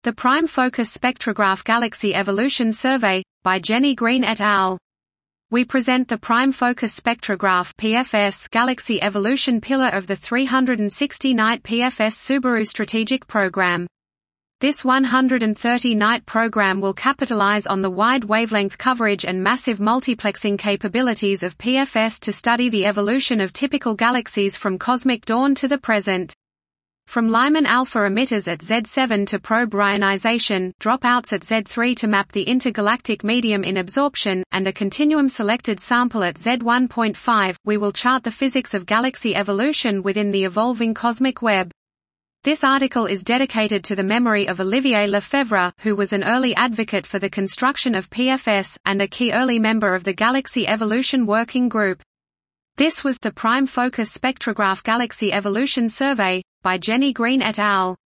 The Prime Focus Spectrograph Galaxy Evolution Survey, by Jenny Green et al. We present the Prime Focus Spectrograph (PFS) Galaxy Evolution pillar of the 360-night PFS Subaru Strategic Program. This 130-night program will capitalize on the wide wavelength coverage and massive multiplexing capabilities of PFS to study the evolution of typical galaxies from cosmic dawn to the present. From Lyman alpha emitters at Z7 to probe ionization, dropouts at Z3 to map the intergalactic medium in absorption, and a continuum-selected sample at Z1.5, we will chart the physics of galaxy evolution within the evolving cosmic web. This article is dedicated to the memory of Olivier Lefebvre, who was an early advocate for the construction of PFS, and a key early member of the Galaxy Evolution Working Group. This was the Prime Focus Spectrograph Galaxy Evolution Survey, by Jenny Green et al.